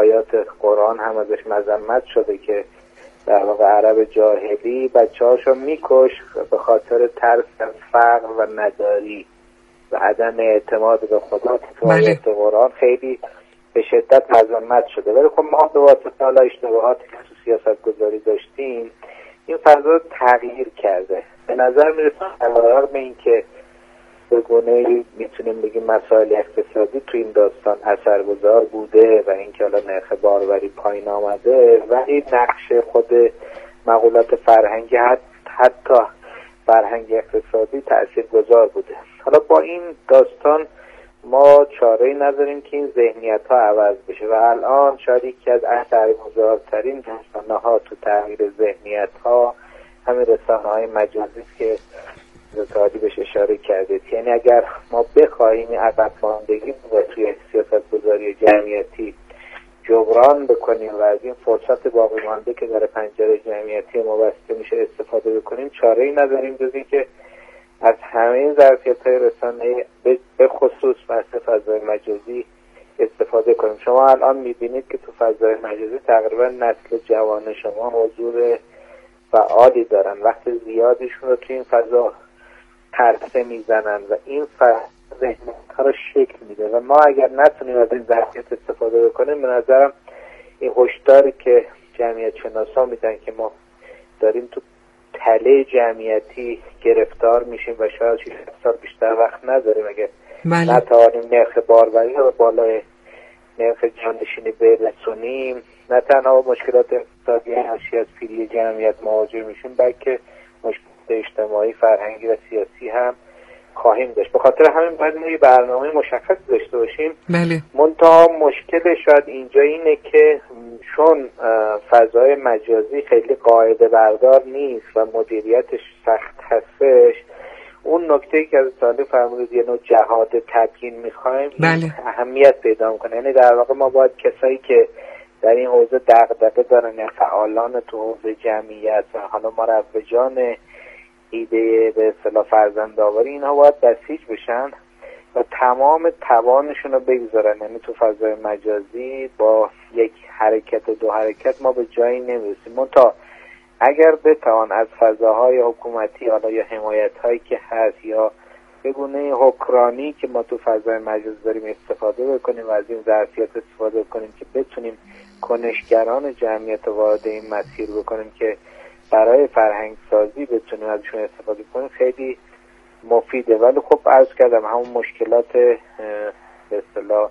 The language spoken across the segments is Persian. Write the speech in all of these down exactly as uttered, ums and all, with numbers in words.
آیات قرآن هم ازش مذمت شده که در واقع عرب جاهلی بچه‌هاشو میکش به خاطر ترس از فقر و نداری و عدم اعتماد به خدا. تو آیات قرآن خیلی به شدت مذمت شده. ولی خب ما به واسطه حالا اشتباهاتی که تو سیاست گذاری داشتیم این فضا تغییر کرده. به نظر میرسه علیرغم این که به گونه‌ای میتونیم بگیم مسائل اقتصادی تو این داستان اثرگذار بوده و اینکه حالا نرخ باروری پایین آمده، ولی نقش خود مقولات فرهنگی حتی فرهنگ اقتصادی تاثیرگذار بوده. حالا با این داستان ما چاره‌ای نداریم که این ذهنیت‌ها عوض بشه و الان شاید یکی از اثرگذارترین رسانه‌ها تو تغییر ذهنیت‌ها همین رسانه‌های مجازی که زتادی بهش اشاره کردید. یعنی اگر ما بخواهیم این عقب ماندگی رو توی سیاست‌گذاری جمعیتی جبران بکنیم و از این فرصت باقی مانده که در پنجره جمعیتی ما بسته میشه استفاده بکنیم، چاره‌ای نداریم جز اینکه از همه ظرفیت‌های رسانه‌ای به خصوص بحث فضای مجازی استفاده کنیم. شما الان می‌بینید که تو فضای مجازی تقریبا نسل جوان شما حضور فعالی دارن، وقت زیادیشون رو تو این فضا پرسه میزنن و این ذهنیت‌ها رو شکل میده و ما اگر نتونیم از این ظرفیت استفاده بکنیم، به نظرم این هشداری که جمعیت شناسا میدن که ما داریم تو تله جمعیتی گرفتار میشیم و شاید شش سال بیشتر وقت نداریم اگر نتوانیم نرخ باروری رو بالای نرخ جانشینی برسونیم، نه تنها مشکلات اقتصادی ناشی از پیری جمعیت مواجه میشیم بلکه مشکلات اجتماعی، فرهنگی و سیاسی هم خواهیم داشت. به خاطر همین باید ما یه برنامه مشخص داشته باشیم. بله. منتها مشکل شاید اینجا اینه که چون فضای مجازی خیلی قاعده بردار نیست و مدیریتش سخت هستش، اون نکته‌ای که از سالی فرمودید یه نوع جهاد تبیین می‌خوایم، بله. اهمیت پیدا می‌کنه. یعنی در واقع ما باید کسایی که در این حوزه دغدغه دارن یا فعالان تو حوزه جمعیت و حالا مروجان ایده به اصطلاح فرزندآوری، اینها باید بسیج بشن و تمام توانشون رو بگذارن. یعنی تو فضای مجازی با یک حرکت و دو حرکت ما به جایی نمیرسیم. منتها اگر بتوان از فضاهای حکومتی حالا یا حمایت‌هایی که هست یا به گونه حکرانی که ما تو فضای مجازی داریم استفاده بکنیم و از این ظرفیت استفاده بکنیم که بتونیم کنشگران جمعیت وارد این مسیر بکنیم که برای فرهنگ سازی بتونیم ازشون استفاده کنیم، خیلی مفیده. ولی خب عرض کردم همون مشکلات به اصطلاح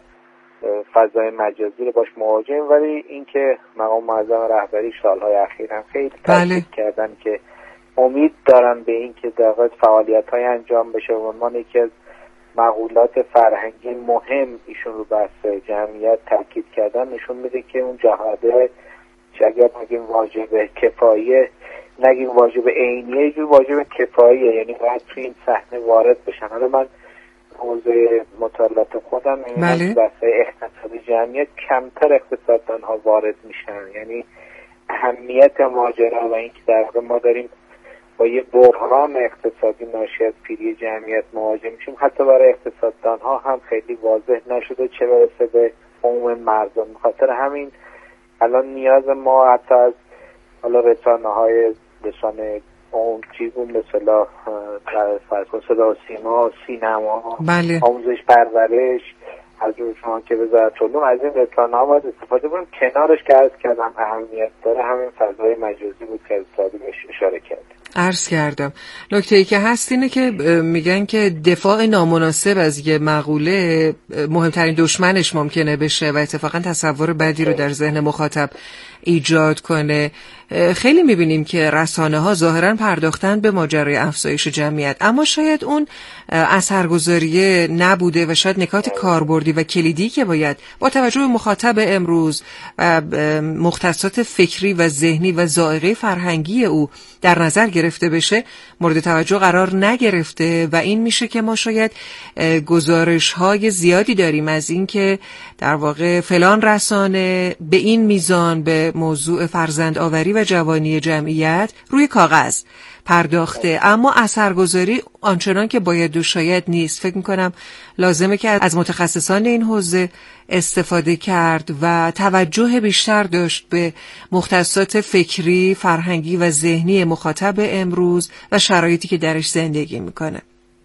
فضای مجازی رو باش مواجهیم، ولی اینکه مقام معظم رهبری سالهای اخیر هم خیلی تاکید کردن که امید دارن به این که در واقع فعالیت‌های انجام بشه و عنوان یکی از مقولات فرهنگی مهم ایشون رو بحث جمعیت تاکید کردن، نشون میده که اون جهاده اگر نگیم واجب کفاییه، نگیم واجب عینیه، یه جور واجب کفاییه، یعنی باید تو این صحنه وارد بشن. حالا من حوزه مطالعات خودم می‌بینم بحث اقتصادی جمعیت کمتر اقتصاددان‌ها وارد میشن، یعنی اهمیت ماجرا و اینکه در واقع ما داریم با یه بحران اقتصادی ناشی از پیری جمعیت مواجه میشیم، حتی برای اقتصاددان‌ها هم خیلی واضح نشده، چه برسه به عموم مردم. بخاطر همین الان نیاز ما حتی از حالا رسانه‌های رسانه اون چیزون به اصطلاح فرق صدا و سیما، سینما، بله. آموزش پرورش، از شما که وزارت علوم از این رسانه‌ها باید استفاده کنیم. کنارش که عرض کردم اهمیت داره همین فضای مجازی بود که استفاده بهش اشاره کرد. عرض کردم نکته‌ای که هست اینه که میگن که دفاع نامناسب از یه مقوله مهمترین دشمنش ممکنه بشه و اتفاقا تصور بدی رو در ذهن مخاطب ایجاد کنه. خیلی میبینیم که رسانه ها ظاهرا پرداختن به ماجرای افزایش جمعیت، اما شاید اون اثرگذاری نبوده و شاید نکات کاربردی و کلیدی که باید با توجه به مخاطب امروز و مختصات فکری و ذهنی و ذائقه فرهنگی او در نظر گرفته بشه مورد توجه قرار نگرفته و این میشه که ما شاید گزارش های زیادی داریم از این که در واقع فلان رسانه به این میزان به موضوع فرزند آوری و جوانی جمعیت روی کاغذ پرداخته، اما اثرگذاری آنچنان که باید و شاید نیست. فکر میکنم لازمه که از متخصصان این حوزه استفاده کرد و توجه بیشتر داشت به مختصات فکری، فرهنگی و ذهنی مخاطب امروز و شرایطی که درش زندگی میکنه.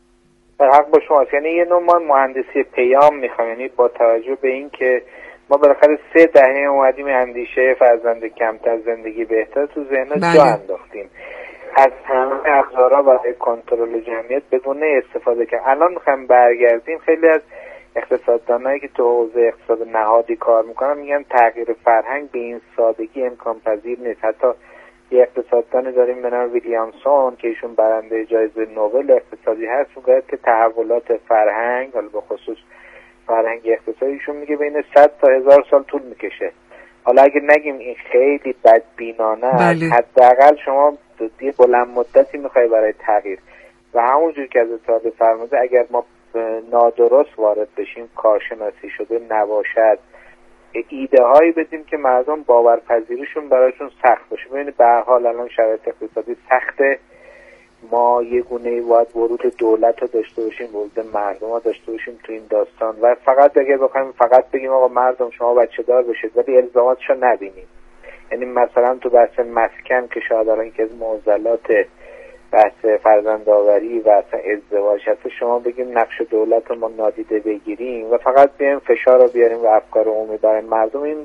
حق با شماست. یعنی یه نوع ما مهندسی پیام میخوایم، یعنی با توجه به این که ما بالاخره سه دهه اومدیم اندیشه فرزند کمتر زندگی بهتر تو ذهن جا انداختیم، از همه ابزارها برای کنترل جمعیت بدون استفاده کردن. الان میخوایم برگردیم، خیلی از اقتصاددانایی که تو حوزه اقتصاد نهادی کار میکنن میگن تغییر فرهنگ به این سادگی امکان پذیر نیست. حتی یه اقتصاددانی داریم به نام ویلیامسون که ایشون برنده جایزه نوبل اقتصادی هست، میگه که تحولات فرهنگ، حالا به خصوص فرهنگ اقتصادی، ایشون میگه بین صد تا هزار سال طول میکشه. حالا اگه نگیم این خیلی بدبینانه است، حداقل شما یه بلند مدتی میخوای برای تغییر و همونجور که از اطلاع فرموده اگر ما نادرست وارد بشیم، کارشناسی شده نباشد، ایده هایی بدیم که مردم باورپذیریشون برایشون سخت باشه. ببینید به هر حال الان شرایط اقتصادی سخته، ما یه گونه باید ورود دولت رو داشته باشیم، ورود مردم رو داشته باشیم تو این داستان و فقط اگه بخوایم فقط بگیم آقا مردم شما بچه دار بشید ولی الزاماتش رو نبینیم. یعنی مثلا تو بحث مسکن که شاید الان که از معضلات بحث فرزندآوری و اصلا ازدواج هست، شما بگیم نقش دولت رو ما نادیده بگیریم و فقط بیایم فشار رو بیاریم و افکار عمومی برای مردم، این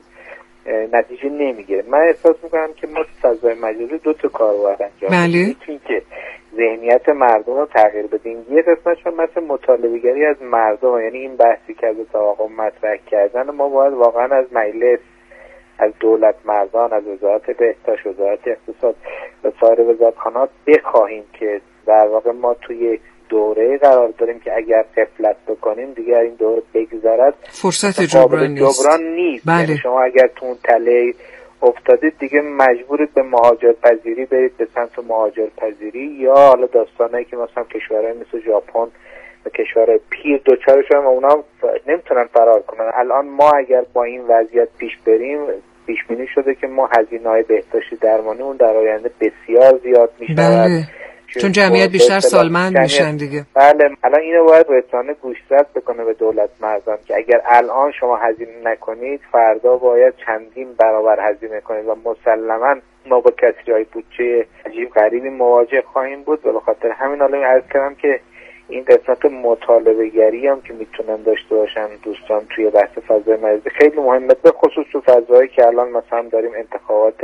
نتیجه نمیگیره. من احساس میکنم که ما تو فضای مجازی دو تا کار باید انجام بدیم. یکی که ذهنیت مردم رو تغییر بدیم، یه قسمتش مثل مطالبه‌گری از مردم، یعنی این بحثی که از آقا مطرح کردن ما باید واقعا از مجلس، از دولت مردان، از وزارت بهداشت، وزارت اقتصاد و سایر وزارتخانه‌ها بخواهیم که در واقع ما توی دوره قرار داریم که اگر غفلت بکنیم دیگه این دوره بگذرد فرصت جبران نیست. جبران نیست. بله. یعنی شما اگر تو اون تله افتادید دیگه مجبورید به مهاجرپذیری برید، به سمت مهاجرپذیری یا حالا داستانایی که مثلا کشورهای مثل ژاپن و کشورهای پیر دوچارشون و اونا نمیتونن فرار کنن. الان ما اگر با این وضعیت پیش بریم، پیش بینی شده که ما هزینه‌های بهداشتی درمانی اون در آینده بسیار زیاد میشه. بله. چون جمعیت بیشتر سالمند میشن دیگه. بله، الان اینو باید رسانه گوشزد بکنه به دولت مردان که اگر الان شما هزینه نکنید فردا باید چندین برابر هزینه کنید و مسلما ما با کسری‌های بودجه عجیب غریبی مواجه خواهیم بود. و به خاطر همین الان عرض کردم که این قسمت مطالبه گری هم که میتونن داشته باشن دوستان توی بحث فضای مجازی خیلی مهمه، به خصوص تو فضایی که الان مثلا داریم انتخابات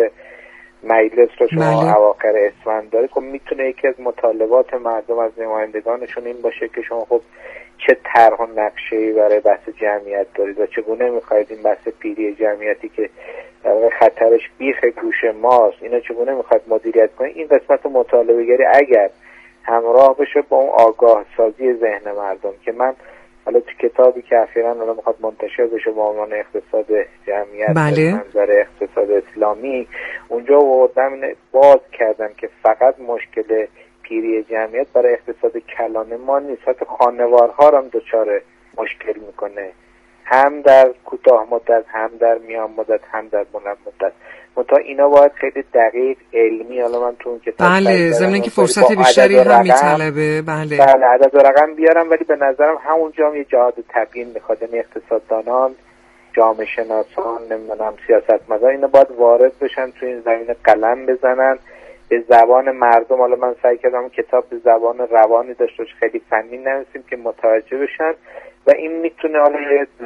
مجلس رو شما بله. اواخر اسفند دارید، خب میتونه یکی از مطالبات مردم از نمایندگانشون این باشه که شما خب چه طرح و نقشه‌ای برای بحث جمعیت دارید و چگونه میخواید این بحث پیری جمعیتی که در واقع خطرش بیخ گوش ماست، اینا چگونه میخواید مدیریت کنید. این قسمت مطالبه گری اگر همراه بشه با اون آگاه سازی ذهن مردم که من حالا تو کتابی که اخیراً حالا میخواد منتشر بشه با عنوان اقتصاد جمعیت بله. منظر اقتصاد اسلامی، اونجا آوردم باز کردم که فقط مشکل پیری جمعیت برای اقتصاد کلان ما نیست، حتی خانوارها هم دچار مشکل میکنه، هم در کوتاه مدت، هم در میان مدت، هم در بلند مدت. منتها اینا باید خیلی دقیق علمی، حالا من تو اون کتاب بله ضمن که فرصت بیشتری هم میطلبه. بله بله عدد و رقم بیارم، ولی به نظرم همونجا هم یه جهاد تبیین میخواد. یعنی اقتصاددانان، جامعه شناسان، نمیدونم سیاستمداران اینا باید وارد بشن تو این زمینه، قلم بزنن به زبان مردم. حالا من سعی کردم کتاب به زبان روانی داشته باشه، خیلی فنی ننویسیم که متوجه بشن و این میتونه حالا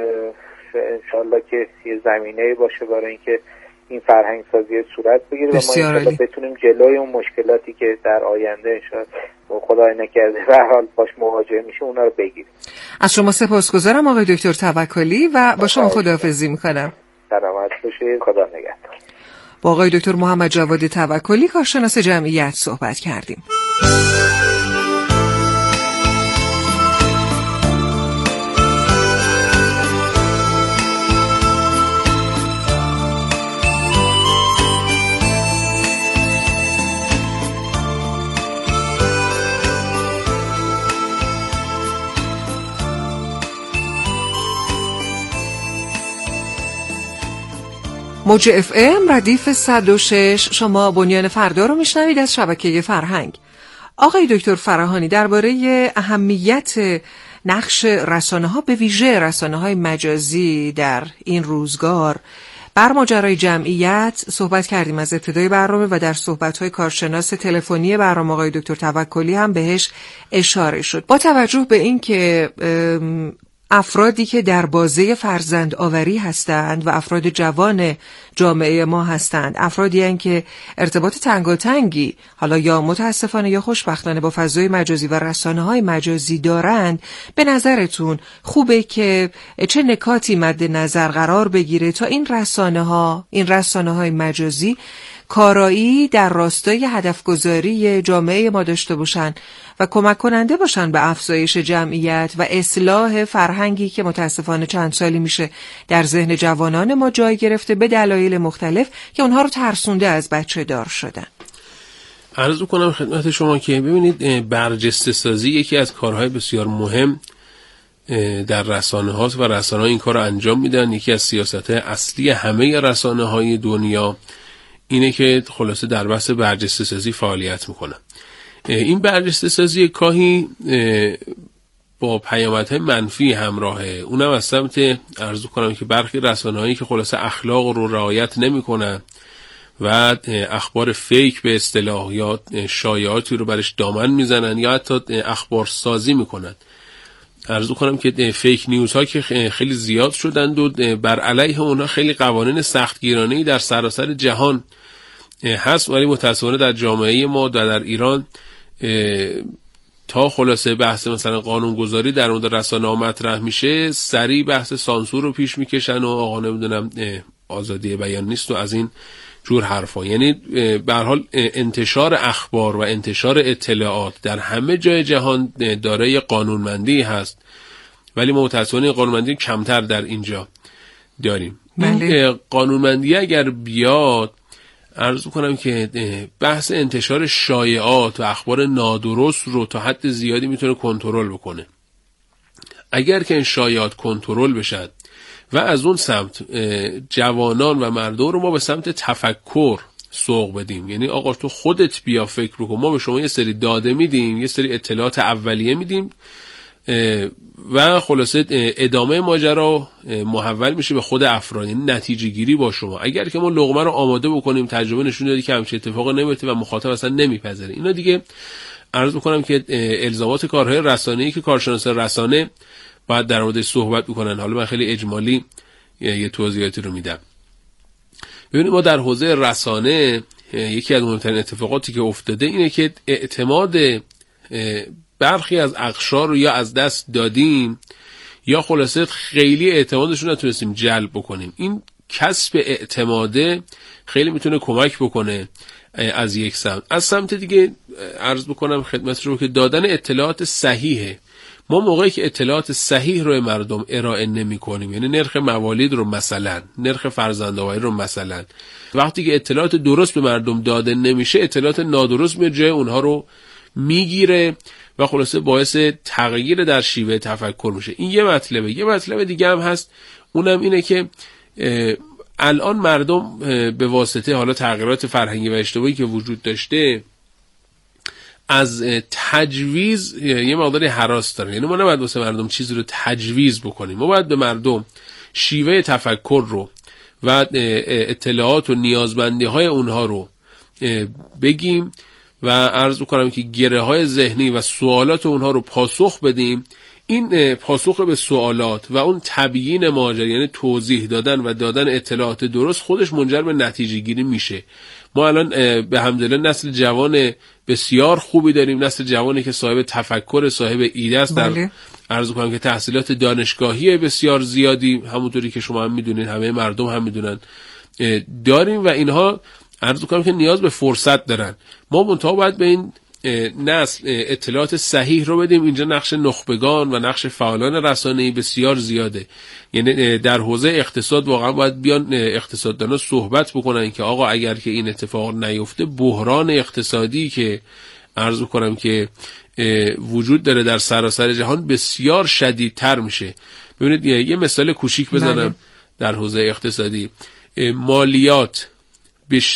انشالله که یه زمینه باشه برای اینکه این فرهنگ سازی صورت بگیره و ما انشالله بتونیم جلوی اون مشکلاتی که در آینده انشالله خدای نکرده به هر حال باش مواجه میشه اونا رو بگیریم. از شما سپاسگزارم آقای دکتر توکلی و با شما خداحافظی میکنم. سلامت باشید، خدا نگهدار. با آقای دکتر محمد جواد توکلی کارشناس جمعیت صحبت کردیم. موج اف ام ردیف صد و شش. شما بنیان فردا رو میشنوید از شبکه فرهنگ. آقای دکتر فراهانی درباره اهمیت نقش رسانه‌ها به ویژه رسانه‌های مجازی در این روزگار بر ماجرای جمعیت صحبت کردیم از ابتدای برنامه و در صحبت‌های کارشناس تلفنی برنامه آقای دکتر توکلی هم بهش اشاره شد. با توجه به این که افرادی که در بازه فرزند آوری هستند و افراد جوان جامعه ما هستند، افرادی هستند که ارتباط تنگاتنگی حالا یا متاسفانه یا خوشبختانه با فضای مجازی و رسانه‌های مجازی دارند، به نظرتون خوبه که چه نکاتی مد نظر قرار بگیره تا این رسانه‌ها، این رسانه‌های مجازی کارایی در راستای هدفگذاری جامعه ما داشته باشن و کمک کننده باشن به افزایش جمعیت و اصلاح فرهنگی که متاسفانه چند سالی میشه در ذهن جوانان ما جای گرفته به دلایل مختلف که اونها رو ترسونده از بچه دار شدن. عرض کنم خدمت شما که ببینید برجسته سازی یکی از کارهای بسیار مهم در رسانه هاست و رسانه ها این کار رو انجام میدن. یکی از سیاست اصلی همه رسانه های دنیا اینه که خلاصه در بحث برجسته سازی فعالیت میکنن. این برجسته سازی کاهی با پیامدهای منفی همراهه، اونم از سمت عرض کنم که برخی رسانه‌هایی که خلاصه اخلاق رو رعایت نمیکنن و اخبار فیک به اصطلاح یا شایعاتی رو برش دامن میزنن یا حتی اخبار سازی میکنن. عرض کنم که فیک نیوز ها که خیلی زیاد شدند و بر علیه اونها خیلی قوانین سختگیرانه‌ای در سراسر جهان هست، ولی متأسفانه در جامعه ما و در ایران تا خلاصه بحث مثلا قانونگذاری در مورد رسانه‌ها مطرح میشه سریع بحث سانسور رو پیش میکشن و آقا نمیدونم آزادی بیان نیست و از این جور حرفا. یعنی به هر حال انتشار اخبار و انتشار اطلاعات در همه جای جهان دارای قانونمندی هست، ولی ما متأسفانه قانونمندی کمتر در اینجا داریم. این قانونمندی اگر بیاد عرض کنم که بحث انتشار شایعات و اخبار نادرست رو تا حد زیادی میتونه کنترل بکنه. اگر که این شایعات کنترل بشن و از اون سمت جوانان و مردم رو ما به سمت تفکر سوق بدیم، یعنی آقا تو خودت بیا فکر بکن، ما به شما یه سری داده میدیم، یه سری اطلاعات اولیه میدیم و خلاصه ادامه ماجرا محول میشه به خود افراد، یعنی نتیجه گیری با شما. اگر که ما لقمه رو آماده بکنیم تجربه نشون داده که همچین اتفاقی نمیفته و مخاطب اصلا نمیپذیره. اینا دیگه عرض میکنم که الزامات کارهای رسانه‌ای که کارشناسان رسانه باید در موردش صحبت بکنن. حالا من خیلی اجمالی یه توضیحاتی رو میدم. ببینید ما در حوزه رسانه یکی از مهمترین اتفاقاتی که افتاده اینه که اعتماد برخی از اقشار رو یا از دست دادیم یا خلاصه خیلی اعتمادشون نتونستیم جلب بکنیم. این کسب اعتماده خیلی میتونه کمک بکنه از یک سمت. از سمت دیگه عرض بکنم خدمت رو که دادن اطلاعات صحیحه. ما موقعی که اطلاعات صحیح رو مردم ارائه نمی کنیم، یعنی نرخ موالید رو مثلا، نرخ فرزندآوری رو مثلا، وقتی که اطلاعات درست به مردم داده نمیشه اطلاعات نادرست به جای اونها رو میگیره و خلاصه باعث تغییر در شیوه تفکر میشه. این یه مطلبه. یه مطلب دیگه هم هست، اونم اینه که الان مردم به واسطه حالا تغییرات فرهنگی و اجتماعی که وجود داشته از تجویز یه مقداری هراس دارن. یعنی ما نباید واسه مردم چیزی رو تجویز بکنیم، ما باید به مردم شیوه تفکر رو و اطلاعات و نیازمندی های اونها رو بگیم و عرض می‌کنم که گره های ذهنی و سوالات اونها رو پاسخ بدیم. این پاسخ به سوالات و اون تبیین ماجرا، یعنی توضیح دادن و دادن اطلاعات درست، خودش منجر به نتیجه گیری میشه. ما الان به حمدالله نسل جوان بسیار خوبی داریم، نسل جوانی که صاحب تفکر، صاحب ایده است. در عرض کنم که تحصیلات دانشگاهی بسیار زیادی همونطوری که شما هم میدونید، همه مردم هم میدونن داریم و اینها عرض کنم که نیاز به فرصت دارن. ما منتها باید به این نسل اطلاعات صحیح رو بدیم. اینجا نقش نخبگان و نقش فعالان رسانه‌ای بسیار زیاده. یعنی در حوزه اقتصاد واقعا باید بیان اقتصاددانا صحبت بکنن که آقا اگر که این اتفاق نیفته بحران اقتصادی که عرض کنم که وجود داره در سراسر جهان بسیار شدیدتر میشه. ببینید یه مثال کوچیک بزنم در حوزه اقتصادی. مالیات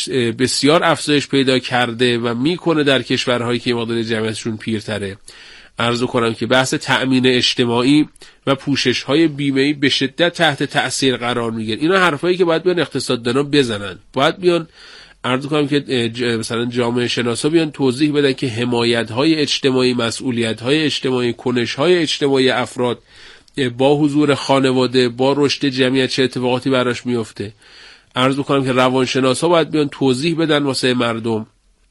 بسیار افزایش پیدا کرده و میکنه در کشورهایی که مقدار جمعیتشون پیرتره. عرض کنم که بحث تأمین اجتماعی و پوشش های بیمه‌ای به شدت تحت تأثیر قرار میگیره. اینا حرفایی که باید بیان اقتصاددانا بزنن، باید بیان عرض کنم که مثلا جامعه شناسا بیان توضیح بدن که حمایت های اجتماعی، مسئولیت های اجتماعی، کنش های اجتماعی افراد با حضور خانواده، با رشد جمعیت چه اتفاقاتی براش میفته. عرض کنم که روانشناسا باید بیان توضیح بدن واسه مردم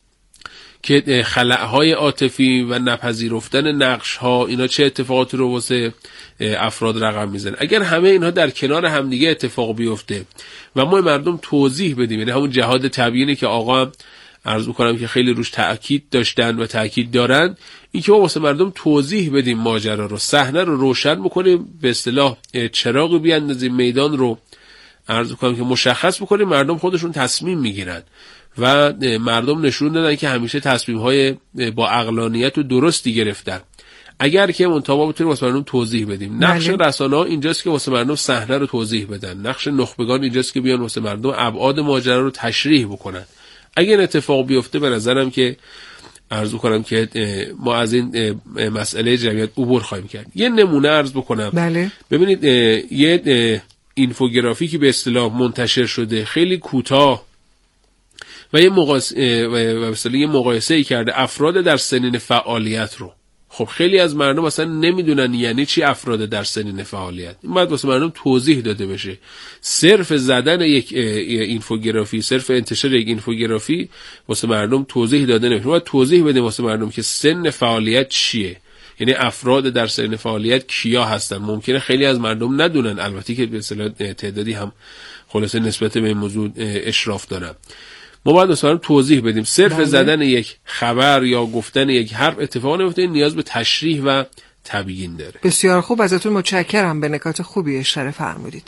که خلأهای عاطفی و نپذیرفتن نقش‌ها اینا چه اتفاقاتی رو واسه افراد رقم میزنه. اگر همه اینها در کنار همدیگه اتفاق بیفته و ما مردم توضیح بدیم، یعنی همون جهاد تبیینی که آقا هم عرض می‌کنم که خیلی روش تأکید داشتن و تأکید دارن، این که ما واسه مردم توضیح بدیم ماجرا رو، صحنه رو روشن بکنیم، به اصطلاح چراغ بیاندازیم، میدان رو عرض می‌کنم که مشخص بکنیم، مردم خودشون تصمیم میگیرن و مردم نشون دادن که همیشه تصمیم‌های با عقلانیت و درستی گرفتن. اگر که منتها بتونیم واسه مردم توضیح بدیم. نقش رسانه‌ها اینجاست که واسه مردم صحنه رو توضیح بدن. نقش نخبگان اینجاست که بیان واسه مردم ابعاد ماجرا رو تشریح بکنن. اگه این اتفاق بیفته به نظرم که عرض کنم که ما از این مسئله جمعیت عبور خواهیم کرد. یه نمونه عرض بکنم. بله. ببینید یه اینفوگرافیکی به اصطلاح منتشر شده، خیلی کوتاه و یه مقایسه و مثلا یه مقایسه‌ای کرده افراد در سنین فعالیت رو. خب خیلی از مردم اصلا نمیدونن یعنی چی افراد در سنین فعالیت. این باید واسه مردم توضیح داده بشه. صرف زدن یک اینفوگرافی، صرف انتشار یک اینفوگرافی واسه مردم توضیح داده نمیشه. باید توضیح بدیم واسه مردم که سن فعالیت چیه، یعنی افراد در سن فعالیت کیا هستن. ممکنه خیلی از مردم ندونن، البته که به اصطلاح تعدادی هم خلاصه نسبت به این موضوع اشراف دارن. ما باید مثلا توضیح بدیم. صرف بله. زدن یک خبر یا گفتن یک حرف اتفاق نمیفته، نیاز به تشریح و تبیین داره. بسیار خوب، ازتون متشکرم، به نکات خوبی اشاره فرمودید.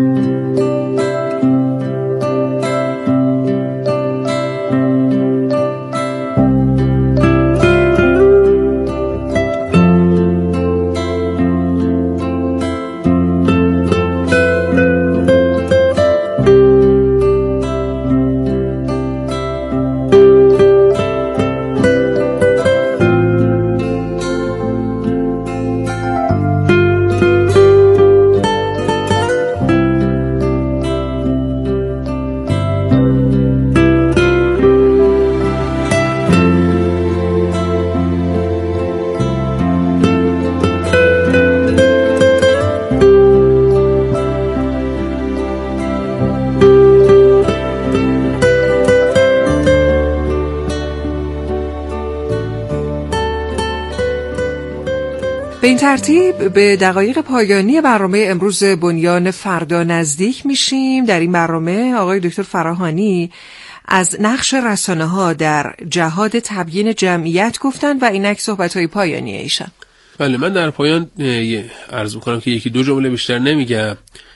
به این ترتیب به دقایق پایانی برنامه امروز بنیان فردا نزدیک میشیم. در این برنامه آقای دکتر فراهانی از نقش رسانه‌ها در جهاد تبیین جمعیت گفتن و اینک صحبت‌های پایانی ایشان. بله، من در پایان عرض می‌کنم که یکی دو جمله بیشتر نمیگم.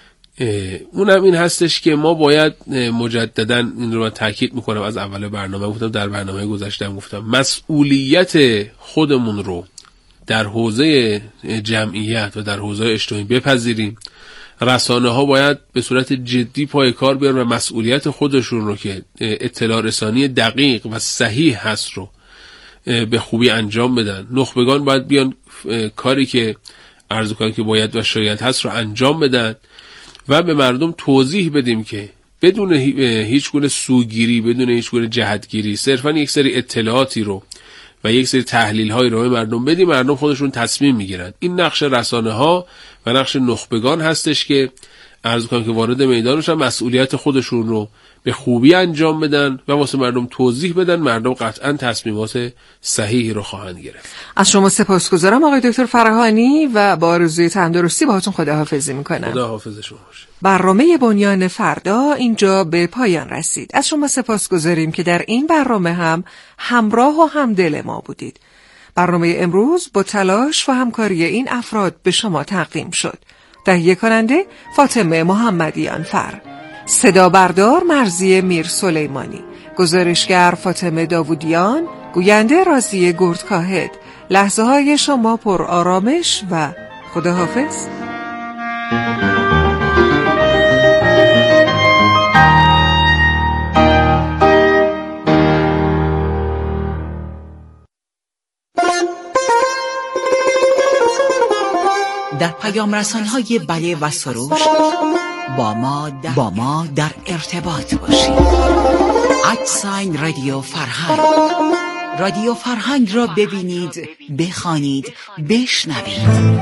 اونم این هستش که ما باید مجدداً این رو تاکید میکنم، از اول برنامه گفتم، در برنامه گذشتم گفتم، مسئولیت خودمون رو در حوزه جمعیت و در حوزه اجتماعی بپذیریم. رسانه ها باید به صورت جدی پای کار بیارن و مسئولیت خودشون رو که اطلاع رسانی دقیق و صحیح هست رو به خوبی انجام بدن. نخبگان باید بیان کاری که عرض کنن که باید و شاید هست رو انجام بدن و به مردم توضیح بدیم که بدون هیچ گونه سوگیری، بدون هیچ گونه جهتگیری، صرفا یک سری اطلاعاتی رو و یک سری تحلیل های رو به مردم بدیم، مردم خودشون تصمیم میگیرن. این نقش رسانه ها و نقش نخبگان هستش که عرض کنم که وارد میدانشن، مسئولیت خودشون رو به خوبی انجام بدن و واسه مردم توضیح بدن. مردم قطعا تصمیمات صحیحی رو خواهند گرفت. از شما سپاسگزارم آقای دکتر فراهانی و با آرزوی تندرستی باهاتون خداحافظی میکنم. خداحافظ شما باشه. برنامه بنیان فردا اینجا به پایان رسید. از شما سپاسگزاریم که در این برنامه هم همراه و همدل ما بودید. برنامه امروز با تلاش و همکاری این افراد به شما تقدیم شد. تهیه کننده فاطمه محمدیان فر، صدا بردار مرزی میر سلیمانی، گزارشگر فاطمه داوودیان، گوینده راضیه گردکاهد. لحظه های شما پر آرامش و خداحافظ. پیام رسان‌های بله و سروش با ما در, با ما در ارتباط باشید. ادساین رادیو فرهنگ. رادیو فرهنگ را ببینید، بخوانید، بشنوید.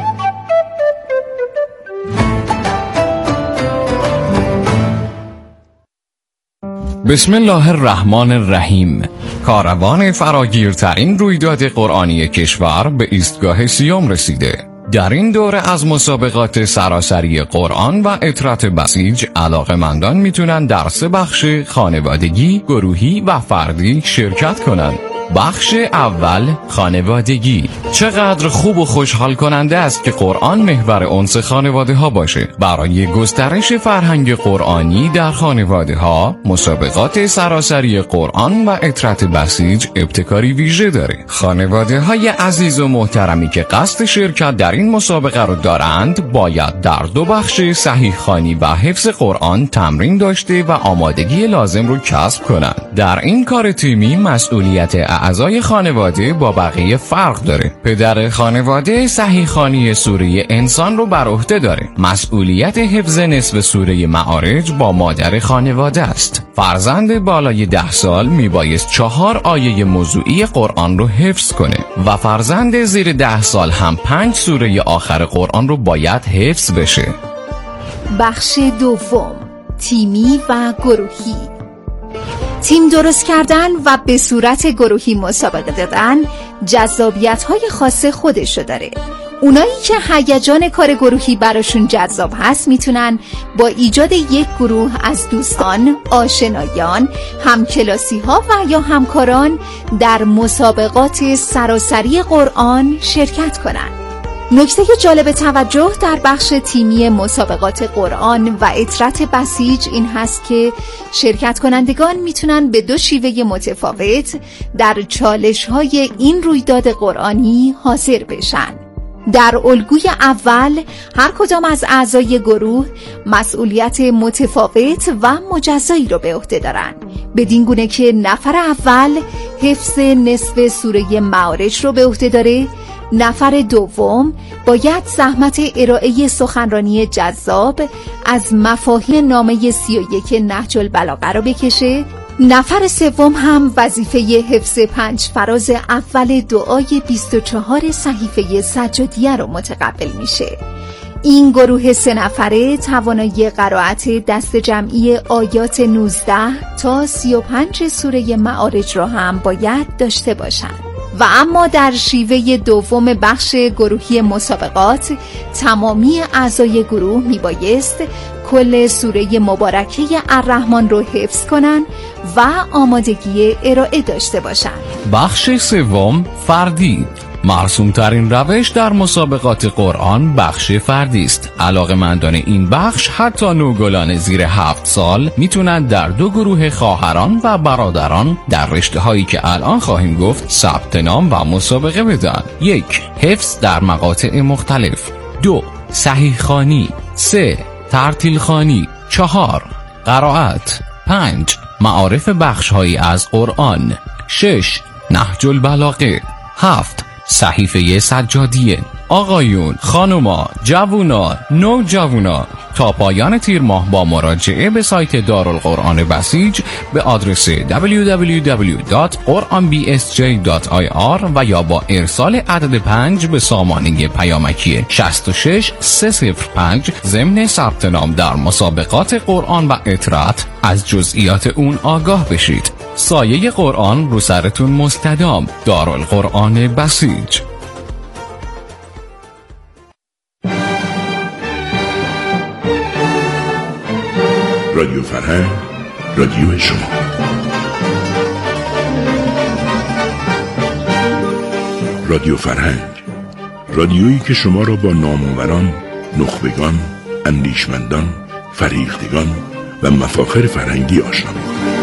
بسم الله الرحمن الرحیم. کاروان فراگیرترین رویداد قرآنی کشور به ایستگاه سیوم رسیده. در این دوره از مسابقات سراسری قرآن و اطرت بسیج علاقه‌مندان میتونن در سه بخش خانوادگی، گروهی و فردی شرکت کنند. بخش اول، خانوادگی. چقدر خوب و خوشحال کننده است که قرآن محور انس خانواده ها باشه. برای گسترش فرهنگ قرآنی در خانواده ها، مسابقات سراسری قرآن و اطرت بسیج ابتکاری ویژه داره. خانواده های عزیز و محترمی که قصد شرکت در این مسابقه رو دارند، باید در دو بخش صحیح خوانی و حفظ قرآن تمرین داشته و آمادگی لازم رو کسب کنند. در این کار تیمی مسئولیت اعضای خانواده با بقیه فرق داره. پدر خانواده صحیح خوانی سوره انسان رو بر عهده داره. مسئولیت حفظ نصف سوره معارج با مادر خانواده است. فرزند بالای ده سال میبایست چهار آیه موضوعی قرآن رو حفظ کنه و فرزند زیر ده سال هم پنج سوره آخر قرآن رو باید حفظ بشه. بخش دوم، تیمی و گروهی. تیم درست کردن و به صورت گروهی مسابقه دادن جذابیت‌های خاص خودشو داره. اونایی که هیجان کار گروهی براشون جذاب هست میتونن با ایجاد یک گروه از دوستان، آشنایان، همکلاسی‌ها و یا همکاران در مسابقات سراسری قرآن شرکت کنن. نکته جالب توجه در بخش تیمی مسابقات قرآن و اطرت بسیج این هست که شرکت کنندگان میتونن به دو شیوه متفاوت در چالش‌های این رویداد قرآنی حاضر بشن. در الگوی اول هر کدام از اعضای گروه مسئولیت متفاوت و مجزایی رو به عهده دارن، بدین گونه که نفر اول حفظ نصف سوره معارج رو به عهده داره، نفر دوم باید زحمت ارائه سخنرانی جذاب از مفاهیم نامه سی و یک نهج البلاغه رو بکشه، نفر سوم هم وظیفه حفظ پنج فراز اول دعای بیست و چهار صحیفه سجادیه رو متقبل میشه. این گروه سه نفره توانایی قرائت دست جمعی آیات نوزده تا سی و پنج سوره معارج رو هم باید داشته باشند. و اما در شیوه دوم بخش گروهی مسابقات تمامی اعضای گروه میبایست کل سوره مبارکه الرحمن رو حفظ کنن و آمادگی ارائه داشته باشند. بخش سوم، فردی. مرسوم ترین روش در مسابقات قرآن بخش فردی است. علاقه‌مندان این بخش حتی نوگلان زیر هفت سال میتونن در دو گروه خواهران و برادران در رشته هایی که الان خواهیم گفت ثبت نام و مسابقه بدن. یک، حفظ در مقاطع مختلف. دو، صحیح خوانی. سه، ترتیل خوانی. چهار، قرائت. پنج، معارف بخش هایی از قرآن. شش، نهج البلاغه. هفت، صحیفه سجادیه. آقایون، خانوما، جوونا، نوجوانا، تا پایان تیر ماه با مراجعه به سایت دارالقرآن بسیج به آدرس دبلیو دبلیو دبلیو دات قرآن بی اس جی دات آی آر و یا با ارسال عدد پنج به سامانه پیامکی شصت و شش سه صفر پنج ضمن ثبت نام در مسابقات قرآن و اطرت از جزئیات اون آگاه بشید. سایه قرآن رو سرتون مستدام. دارالقرآن بسیج. رادیو فرهنگ، رادیو شما. رادیو فرهنگ، رادیویی که شما را با نامآوران، نخبگان، اندیشمندان، فریختگان و مفاخر فرهنگی آشنا می‌کند.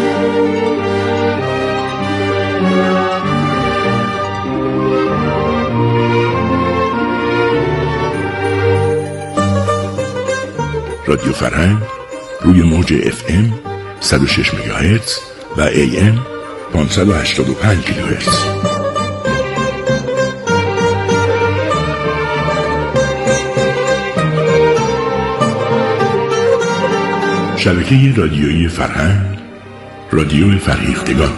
رادیو فرهنگ روی موج اف ام صد و شش مگاهرتز و ای ام پانصد و هشتاد و پنج کیلوهرتز. شبکه رادیویی فرهنگ، رادیو فرهیختگان.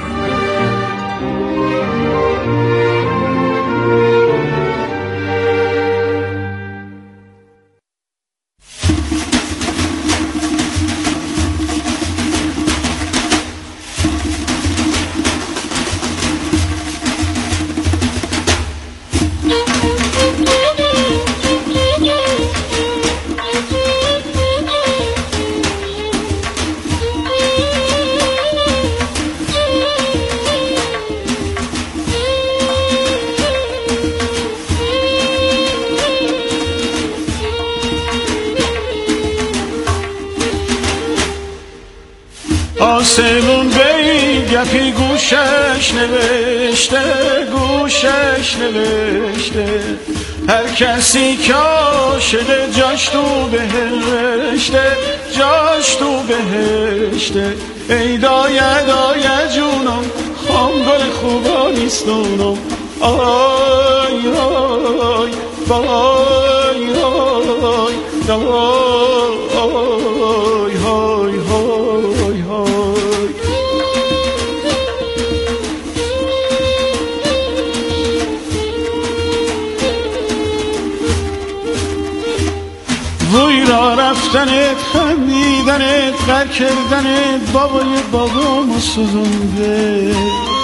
آسمون بی گپی گوشش نوشته، گوشش نوشته، هر کسی که عاشق جاش تو بهشته، جاش تو بهشته. ای دایه دایه جونم خام گل خوبا نیستونم، آی آی بای آی دای های های های. وی را رفتنت، خندیدنت، غر کردنت بابای بابامو سوزونده.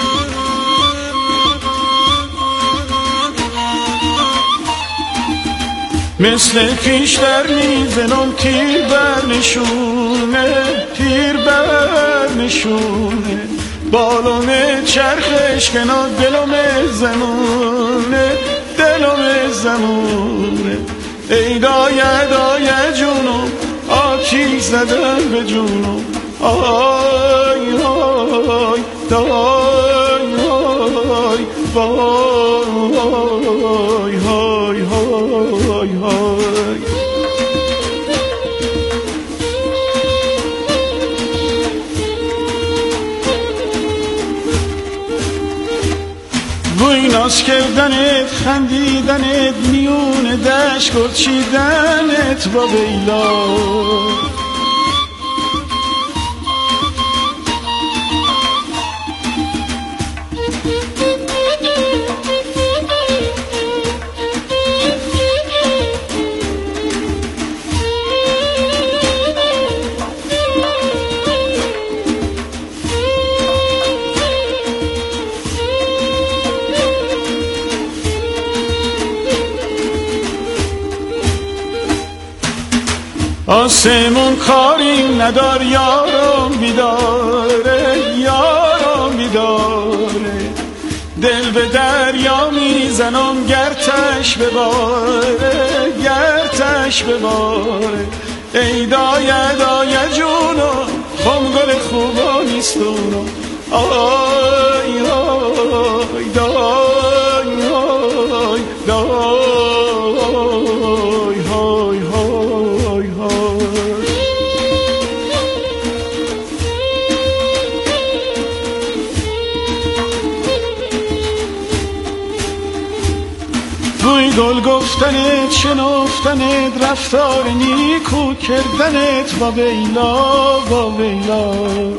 مثل پیشتر میزنم تیر بر نشونه، تیر بر نشونه. بالوم چرخش کنار دلوم زمونه، دلوم زمونه. ای دایه دایه جونم آتیش زدن به جونم، آی آی دای آی وای های های های. وی ناز کردنت، خندیدنت، میون دشت گل چیدنت با بیلا. آسمون کاری ندار یارم بیداره، یارم بیداره. دل به دریا میزنم گرتش بباره، گرتش بباره. ای دایه دایه جونم خم گل خوبا نیستونم، آی آی دای آی دای های های های. روی گل گفتنت، شنفتنت، رفتار نیکو کردنت با بیلا، با بیلا.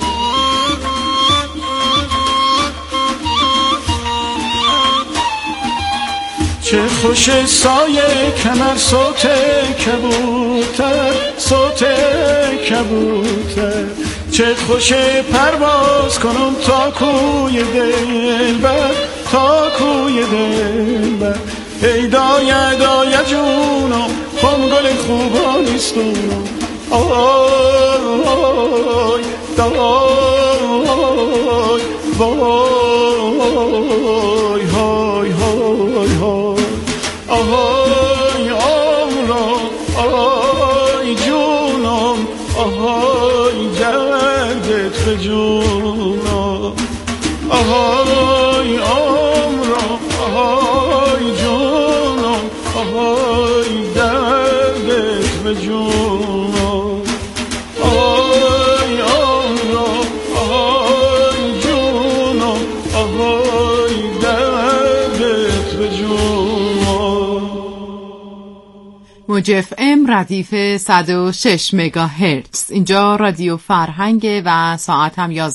چه خوش سایه کمر صوت کبوتر، صوت کبوتر. چه خوش پرواز کنم تا کوی دلبر، تا کوی دلبر. ای دایه دایه جونم خم گل خوبا نیستونم، آی دای وای های های های. آهای عمرم، آهای جونم، آهای دردت به جونم. آهای عمرم، آهای جونم، آهای دردت به جونم. آهای عمرم، آهای جونم، آهای دردت به جونم. موج اف ام ردیف صد و شش مگاهرتز. اینجا رادیو فرهنگ و ساعت هم یازده